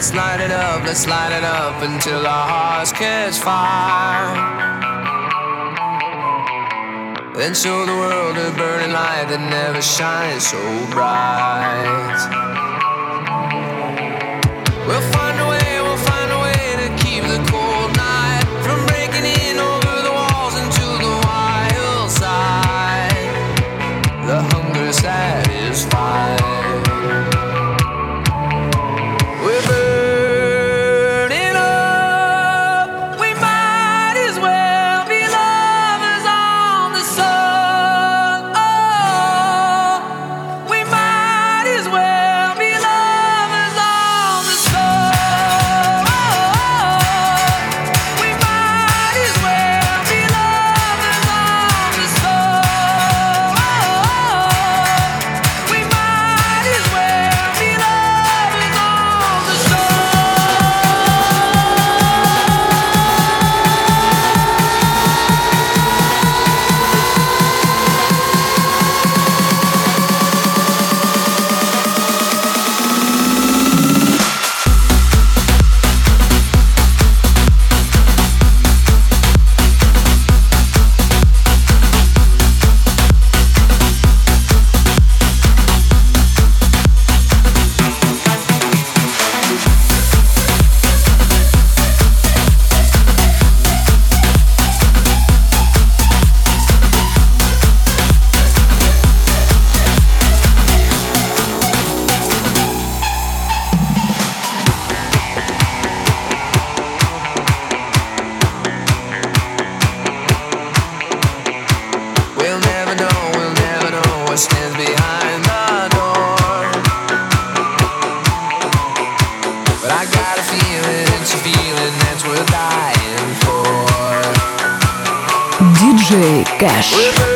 Let's light it up until our hearts catch fire. Then show the world a burning light that never shines so bright. We'll find a way to keep the cold night from breaking in over the walls into the wild side. The hunger satisfied. We're burning up. We might as well be lovers on the sun. Oh, we might as well be lovers on the sun. Oh, we might as well be lovers on the sun. Oh, we might as well be lovers on the sun. We'll never know what stands behind the door. But I got a feeling, it's a feeling that's worth dying for. DJ Cash. We're